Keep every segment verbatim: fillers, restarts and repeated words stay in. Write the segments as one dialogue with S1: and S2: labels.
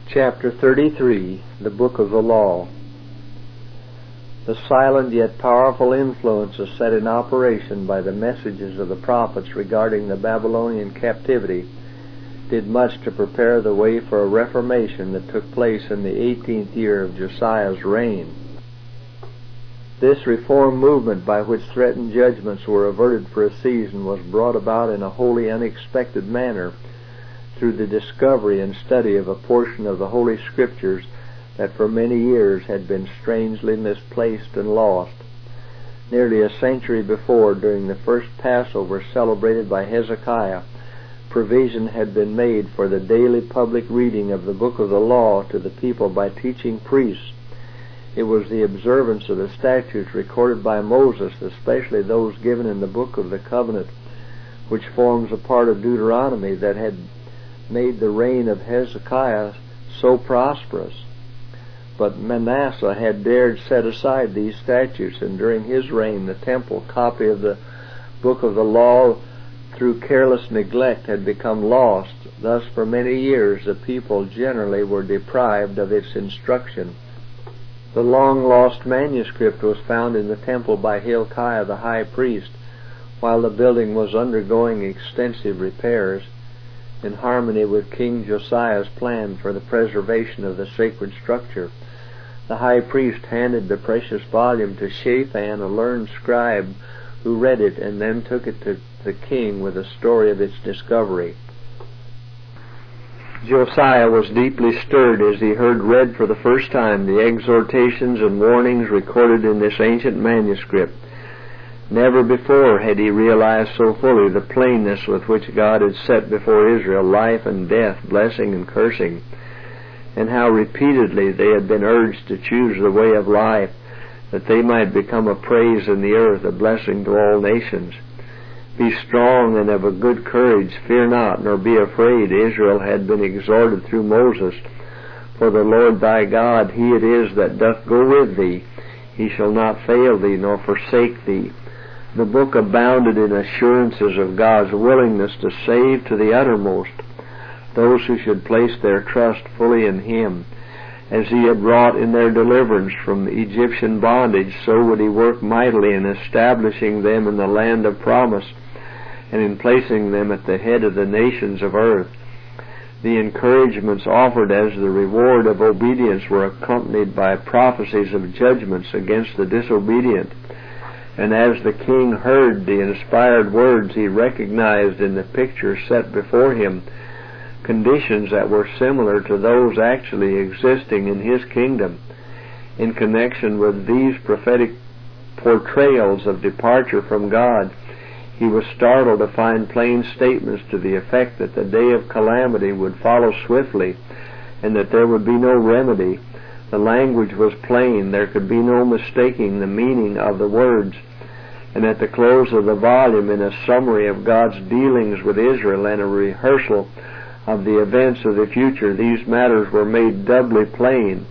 S1: Chapter thirty-three, the Book of the Law. The silent yet powerful influences set in operation by the messages of the prophets regarding the Babylonian captivity did much to prepare the way for a reformation that took place in the eighteenth year of Josiah's reign. This reform movement, by which threatened judgments were averted for a season, was brought about in a wholly unexpected manner through the discovery and study of a portion of the Holy Scriptures that for many years had been strangely misplaced and lost. Nearly a century before, during the first Passover celebrated by Hezekiah, provision had been made for the daily public reading of the Book of the Law to the people by teaching priests. It was the observance of the statutes recorded by Moses, especially those given in the Book of the Covenant, which forms a part of Deuteronomy, that had made the reign of Hezekiah so prosperous. But Manasseh had dared set aside these statutes, and during his reign the temple copy of the Book of the Law, through careless neglect, had become lost. Thus for many years the people generally were deprived of its instruction. The long-lost manuscript was found in the temple by Hilkiah the high priest, while the building was undergoing extensive repairs, in harmony with King Josiah's plan for the preservation of the sacred structure. The high priest handed the precious volume to Shaphan, a learned scribe, who read it and then took it to the king with a story of its discovery. Josiah was deeply stirred as he heard read for the first time the exhortations and warnings recorded in this ancient manuscript. Never before had he realized so fully the plainness with which God had set before Israel life and death, blessing and cursing, and how repeatedly they had been urged to choose the way of life, that they might become a praise in the earth, a blessing to all nations. Be strong and of a good courage, fear not, nor be afraid, Israel had been exhorted through Moses. For the Lord thy God, He it is that doth go with thee. He shall not fail thee, nor forsake thee. The book abounded in assurances of God's willingness to save to the uttermost those who should place their trust fully in Him. As He had wrought in their deliverance from Egyptian bondage, so would He work mightily in establishing them in the land of promise, and in placing them at the head of the nations of earth. The encouragements offered as the reward of obedience were accompanied by prophecies of judgments against the disobedient. And as the king heard the inspired words, he recognized in the picture set before him conditions that were similar to those actually existing in his kingdom. In connection with these prophetic portrayals of departure from God, he was startled to find plain statements to the effect that the day of calamity would follow swiftly, and that there would be no remedy. The language was plain, there could be no mistaking the meaning of the words. And at the close of the volume, in a summary of God's dealings with Israel and a rehearsal of the events of the future, these matters were made doubly plain.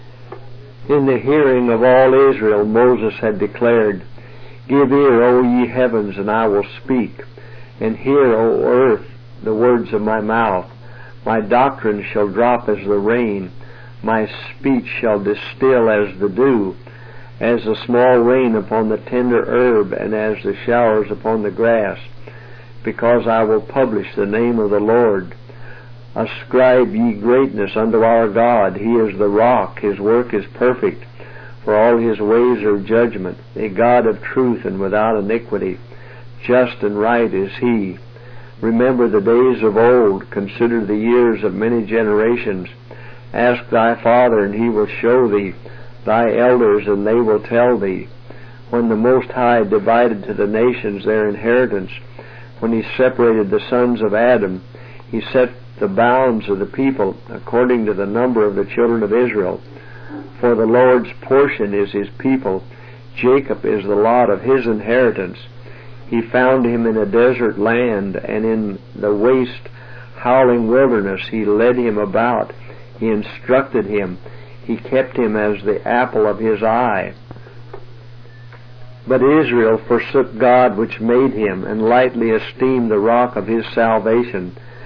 S1: In the hearing of all Israel, Moses had declared, Give ear, O ye heavens, and I will speak, and hear, O earth, the words of my mouth. My doctrine shall drop as the rain, my speech shall distill as the dew, as the small rain upon the tender herb, and as the showers upon the grass, because I will publish the name of the Lord. Ascribe ye greatness unto our God. He is the rock, His work is perfect, for all His ways are judgment. A God of truth and without iniquity, just and right is He. Remember the days of old, consider the years of many generations. Ask thy father, and he will show thee, thy elders, and they will tell thee. When the Most High divided to the nations their inheritance, when He separated the sons of Adam, He set the bounds of the people according to the number of the children of Israel. For the Lord's portion is His people, Jacob is the lot of His inheritance. He found him in a desert land, and in the waste, howling wilderness He led him about. He instructed him. He kept him as the apple of His eye. But Israel forsook God which made him, and lightly esteemed the rock of his salvation.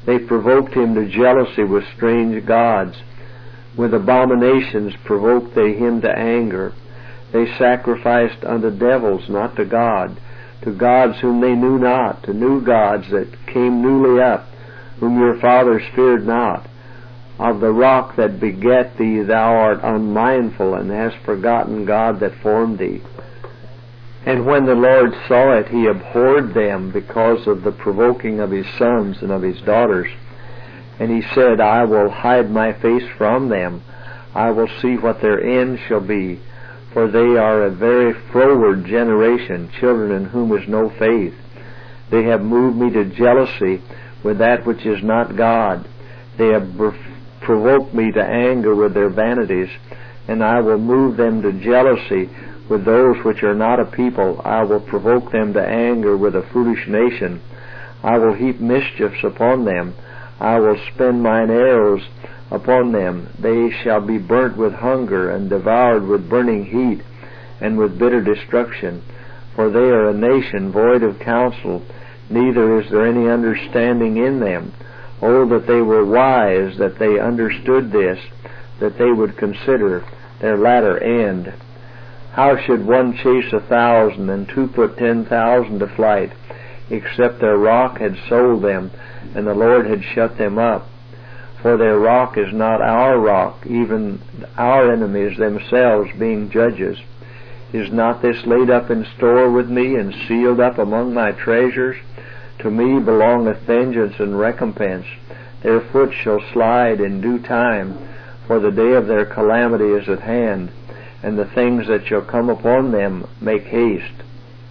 S1: They provoked him to jealousy with strange gods. With abominations provoked they him to anger. They sacrificed unto devils, not to God, to gods whom they knew not, to new gods that came newly up, whom your fathers feared not. Of the rock that begat thee thou art unmindful, and hast forgotten God that formed thee. And when the Lord saw it, he abhorred them because of the provoking of his sons and of his daughters. And he said, I will hide my face from them. I will see what their end shall be. For they are a very froward generation, children in whom is no faith. They have moved me to jealousy with that which is not God. They have provoked me to anger with their vanities, and I will move them to jealousy with those which are not a people. I will provoke them to anger with a foolish nation. I will heap mischiefs upon them. I will spend mine arrows upon them. They shall be burnt with hunger, and devoured with burning heat, and with bitter destruction. For they are a nation void of counsel, neither is there any understanding in them. Oh, that they were wise, that they understood this, that they would consider their latter end. How should one chase a thousand, and two put ten thousand to flight, except their rock had sold them, and the Lord had shut them up? For their rock is not our rock, even our enemies themselves being judges. Is not this laid up in store with me, and sealed up among my treasures? To me belongeth vengeance and recompense. Their foot shall slide in due time, for the day of their calamity is at hand, and the things that shall come upon them make haste.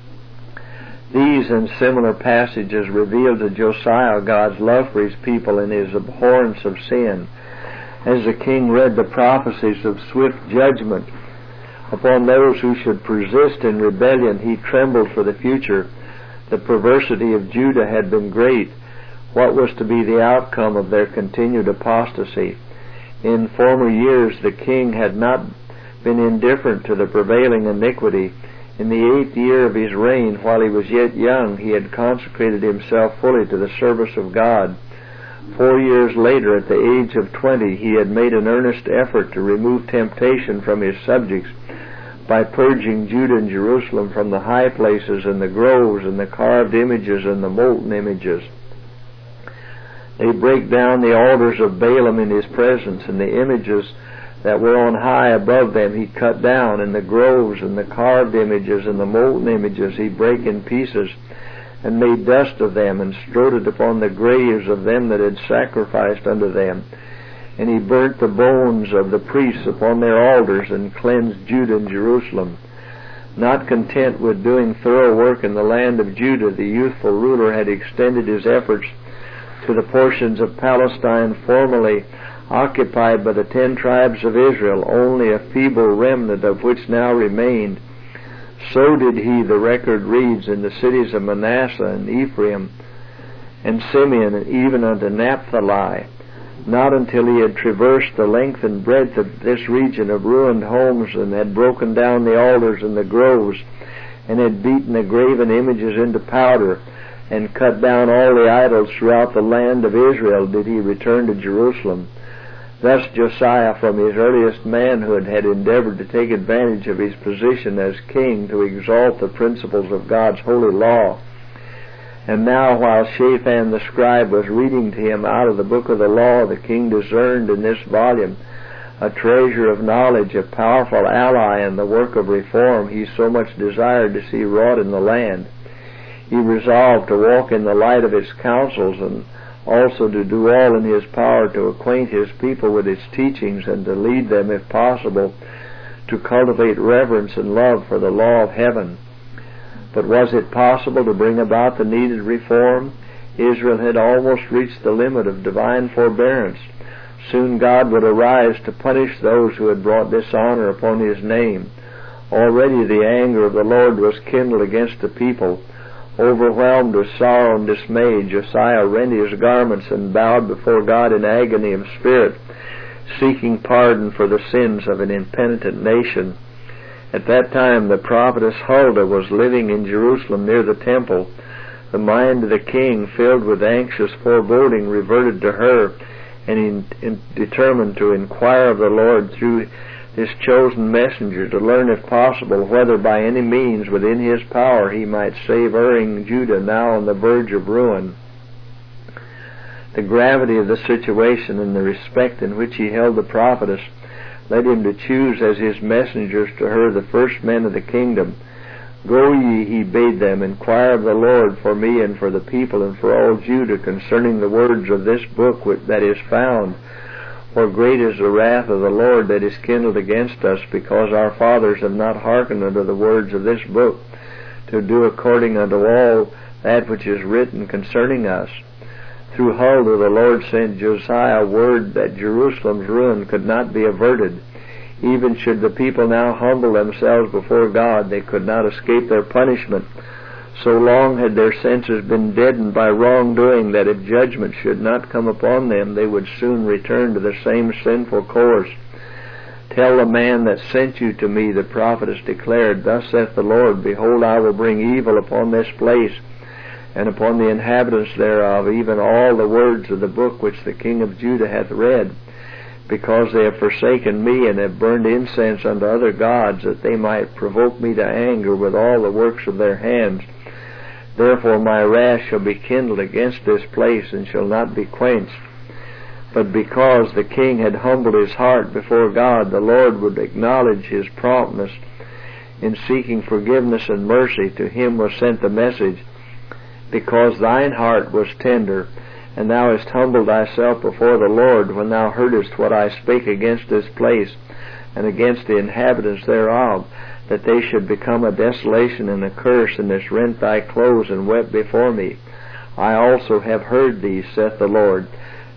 S1: These and similar passages reveal to Josiah God's love for his people and his abhorrence of sin. As the king read the prophecies of swift judgment upon those who should persist in rebellion, he trembled for the future. The perversity of Judah had been great. What was to be the outcome of their continued apostasy? In former years the king had not been indifferent to the prevailing iniquity. In the eighth year of his reign, while he was yet young, he had consecrated himself fully to the service of God. Four years later, at the age of twenty, he had made an earnest effort to remove temptation from his subjects by purging Judah and Jerusalem from the high places and the groves and the carved images and the molten images. They break down the altars of Baalim in his presence, and the images that were on high above them he cut down, and the groves and the carved images and the molten images he brake in pieces, and made dust of them, and strewed it upon the graves of them that had sacrificed unto them. And he burnt the bones of the priests upon their altars, and cleansed Judah and Jerusalem. Not content with doing thorough work in the land of Judah, the youthful ruler had extended his efforts to the portions of Palestine formerly occupied by the ten tribes of Israel, only a feeble remnant of which now remained. So did he, the record reads, in the cities of Manasseh and Ephraim and Simeon, and even unto Naphtali. Not until he had traversed the length and breadth of this region of ruined homes, and had broken down the altars and the groves, and had beaten the graven images into powder, and cut down all the idols throughout the land of Israel, did he return to Jerusalem. Thus Josiah from his earliest manhood had endeavored to take advantage of his position as king to exalt the principles of God's holy law. And now, while Shaphan the scribe was reading to him out of the book of the law, the king discerned in this volume a treasure of knowledge, a powerful ally in the work of reform he so much desired to see wrought in the land. He resolved to walk in the light of its counsels, and also to do all in his power to acquaint his people with its teachings, and to lead them, if possible, to cultivate reverence and love for the law of heaven. But was it possible to bring about the needed reform? Israel had almost reached the limit of divine forbearance. Soon God would arise to punish those who had brought dishonor upon his name. Already the anger of the Lord was kindled against the people. Overwhelmed with sorrow and dismay, Josiah rent his garments and bowed before God in agony of spirit, seeking pardon for the sins of an impenitent nation. At that time the prophetess Huldah was living in Jerusalem near the temple. The mind of the king, filled with anxious foreboding, reverted to her, and he determined to inquire of the Lord through his chosen messenger, to learn, if possible, whether by any means within his power he might save erring Judah, now on the verge of ruin. The gravity of the situation and the respect in which he held the prophetess led him to choose as his messengers to her the first men of the kingdom. Go ye, he bade them, inquire of the Lord for me and for the people and for all Judah concerning the words of this book that is found. For great is the wrath of the Lord that is kindled against us, because our fathers have not hearkened unto the words of this book, to do according unto all that which is written concerning us. Through Huldah the Lord sent Josiah word that Jerusalem's ruin could not be averted. Even should the people now humble themselves before God, they could not escape their punishment. So long had their senses been deadened by wrongdoing that if judgment should not come upon them, they would soon return to the same sinful course. Tell the man that sent you to me, the prophetess declared, Thus saith the Lord, Behold, I will bring evil upon this place, and upon the inhabitants thereof, even all the words of the book which the king of Judah hath read, because they have forsaken me, and have burned incense unto other gods, that they might provoke me to anger with all the works of their hands. Therefore my wrath shall be kindled against this place, and shall not be quenched. But because the king had humbled his heart before God, the Lord would acknowledge his promptness in seeking forgiveness and mercy. To him was sent the message, Because thine heart was tender, and thou hast humbled thyself before the Lord, when thou heardest what I spake against this place, and against the inhabitants thereof, that they should become a desolation and a curse, and hast rent thy clothes, and wept before me. I also have heard thee, saith the Lord.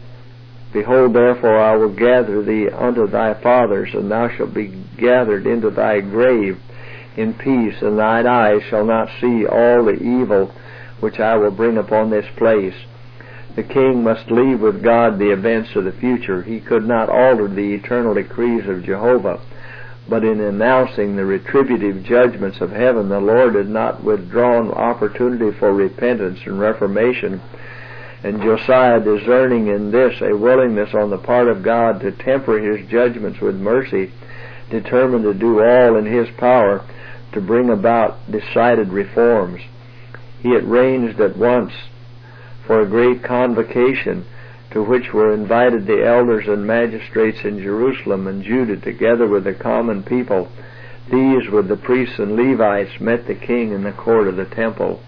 S1: Behold, therefore I will gather thee unto thy fathers, and thou shalt be gathered into thy grave in peace, and thine eyes shall not see all the evil which I will bring upon this place. The king must leave with God the events of the future. He could not alter the eternal decrees of Jehovah, but in announcing the retributive judgments of heaven, the Lord had not withdrawn opportunity for repentance and reformation. And Josiah, discerning in this a willingness on the part of God to temper his judgments with mercy, determined to do all in his power to bring about decided reforms. He arranged at once for a great convocation, to which were invited the elders and magistrates in Jerusalem and Judah, together with the common people. These, with the priests and Levites, met the king in the court of the temple.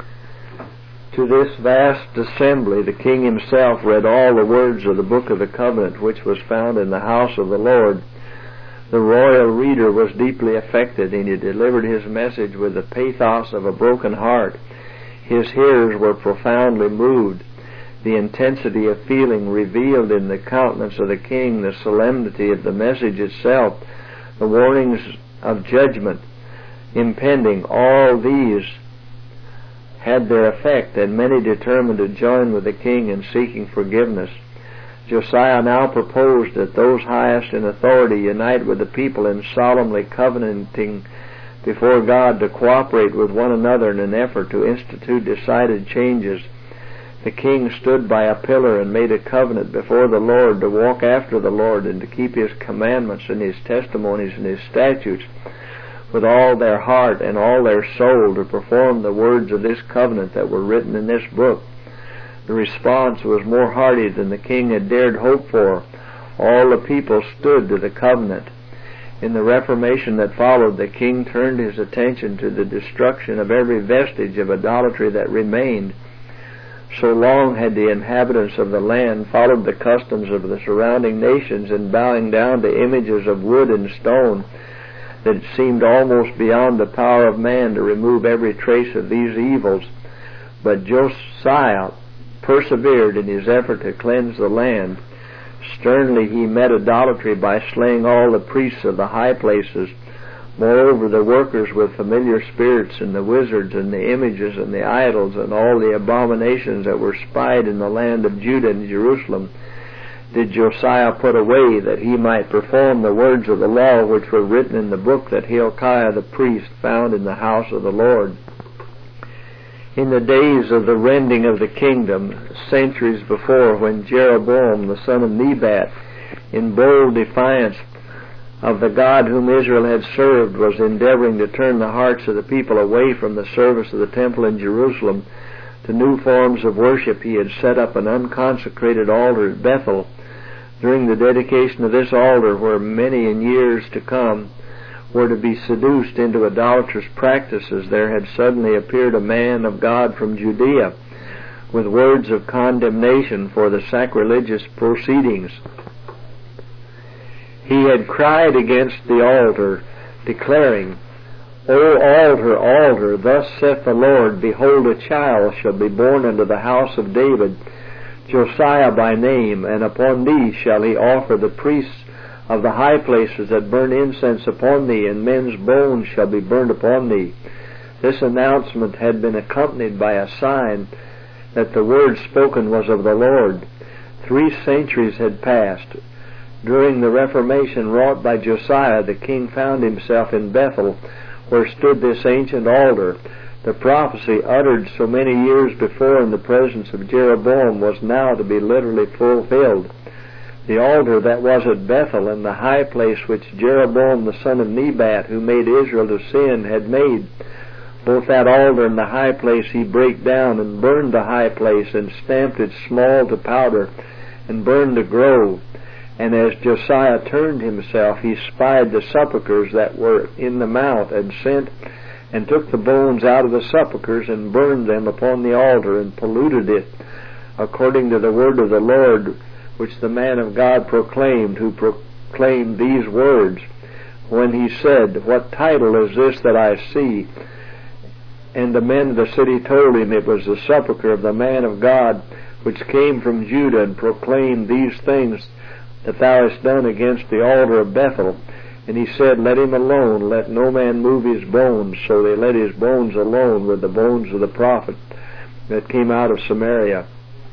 S1: To this vast assembly the king himself read all the words of the book of the covenant, which was found in the house of the Lord. The royal reader was deeply affected, and he delivered his message with the pathos of a broken heart. His hearers were profoundly moved. The intensity of feeling revealed in the countenance of the king, the solemnity of the message itself, the warnings of judgment impending, all these had their effect, and many determined to join with the king in seeking forgiveness. Josiah now proposed that those highest in authority unite with the people in solemnly covenanting before God to cooperate with one another in an effort to institute decided changes. The king stood by a pillar and made a covenant before the Lord to walk after the Lord and to keep his commandments and his testimonies and his statutes with all their heart and all their soul, to perform the words of this covenant that were written in this book. The response was more hearty than the king had dared hope for. All the people stood to the covenant. In the Reformation that followed, the king turned his attention to the destruction of every vestige of idolatry that remained. So long had the inhabitants of the land followed the customs of the surrounding nations in bowing down to images of wood and stone, that it seemed almost beyond the power of man to remove every trace of these evils. But Josiah persevered in his effort to cleanse the land. Sternly he met idolatry by slaying all the priests of the high places. Moreover, the workers with familiar spirits, and the wizards, and the images, and the idols, and all the abominations that were spied in the land of Judah and Jerusalem, did Josiah put away, that he might perform the words of the law which were written in the book that Hilkiah the priest found in the house of the Lord. In the days of the rending of the kingdom, centuries before, when Jeroboam the son of Nebat, in bold defiance of the God whom Israel had served, was endeavoring to turn the hearts of the people away from the service of the temple in Jerusalem to new forms of worship, he had set up an unconsecrated altar at Bethel. During the dedication of this altar, where many in years to come were to be seduced into idolatrous practices, there had suddenly appeared a man of God from Judea with words of condemnation for the sacrilegious proceedings. He had cried against the altar, declaring, O altar, altar, thus saith the Lord, behold, a child shall be born unto the house of David, Josiah by name, and upon thee shall he offer the priests of the high places that burn incense upon thee, and men's bones shall be burned upon thee. This announcement had been accompanied by a sign that the word spoken was of the Lord. Three centuries had passed. During the Reformation wrought by Josiah, the king found himself in Bethel, where stood this ancient altar. The prophecy uttered so many years before in the presence of Jeroboam was now to be literally fulfilled. The altar that was at Bethel, in the high place which Jeroboam the son of Nebat, who made Israel to sin, had made, both that altar and the high place he brake down, and burned the high place, and stamped it small to powder, and burned the grove. And as Josiah turned himself, he spied the sepulchres that were in the mount, and sent and took the bones out of the sepulchres, and burned them upon the altar, and polluted it, according to the word of the Lord, which the man of God proclaimed, who proclaimed these words, when he said, What title is this that I see? And the men of the city told him it was the sepulchre of the man of God, which came from Judah, and proclaimed these things that thou hast done against the altar of Bethel. And he said, Let him alone, let no man move his bones. So they let his bones alone with the bones of the prophet that came out of Samaria.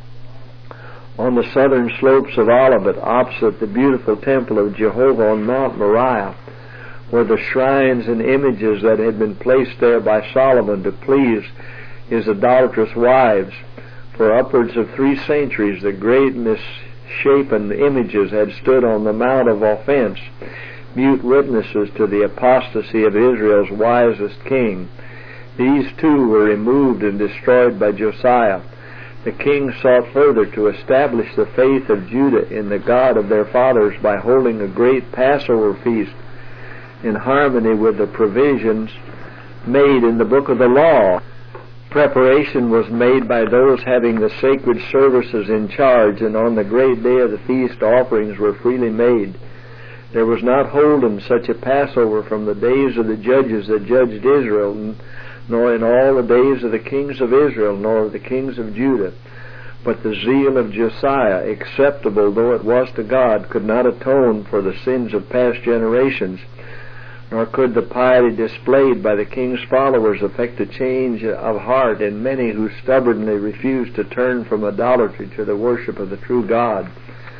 S1: On the southern slopes of Olivet, opposite the beautiful temple of Jehovah on Mount Moriah, were the shrines and images that had been placed there by Solomon to please his idolatrous wives. For upwards of three centuries the great misshapen images had stood on the Mount of Offense, mute witnesses to the apostasy of Israel's wisest king. These too were removed and destroyed by Josiah. The king sought further to establish the faith of Judah in the God of their fathers by holding a great Passover feast in harmony with the provisions made in the book of the law. Preparation was made by those having the sacred services in charge, and on the great day of the feast offerings were freely made. There was not holden such a Passover from the days of the judges that judged Israel, nor in all the days of the kings of Israel, nor of the kings of Judah. But the zeal of Josiah, acceptable though it was to God, could not atone for the sins of past generations, nor could the piety displayed by the king's followers effect a change of heart in many who stubbornly refused to turn from idolatry to the worship of the true God.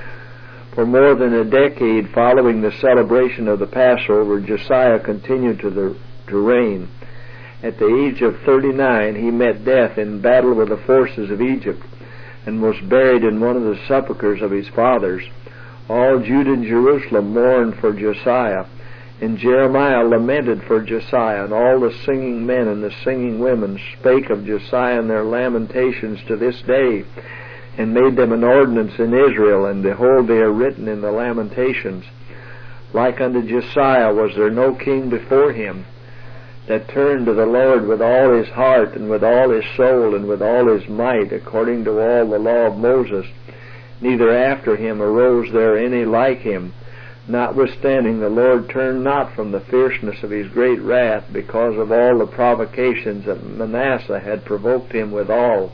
S1: For more than a decade following the celebration of the Passover, Josiah continued to, the, to reign. At the age of thirty-nine, he met death in battle with the forces of Egypt, and was buried in one of the sepulchres of his fathers. All Judah and Jerusalem mourned for Josiah, and Jeremiah lamented for Josiah, and all the singing men and the singing women spake of Josiah in their lamentations to this day, and made them an ordinance in Israel, and behold, they are written in the lamentations. Like unto Josiah was there no king before him, that turned to the Lord with all his heart, and with all his soul, and with all his might, according to all the law of Moses. Neither after him arose there any like him. Notwithstanding, the Lord turned not from the fierceness of his great wrath, because of all the provocations that Manasseh had provoked him withal.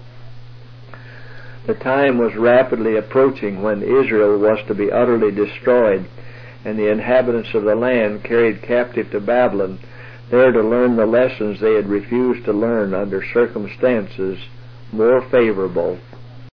S1: The time was rapidly approaching when Israel was to be utterly destroyed, and the inhabitants of the land carried captive to Babylon, there to learn the lessons they had refused to learn under circumstances more favorable.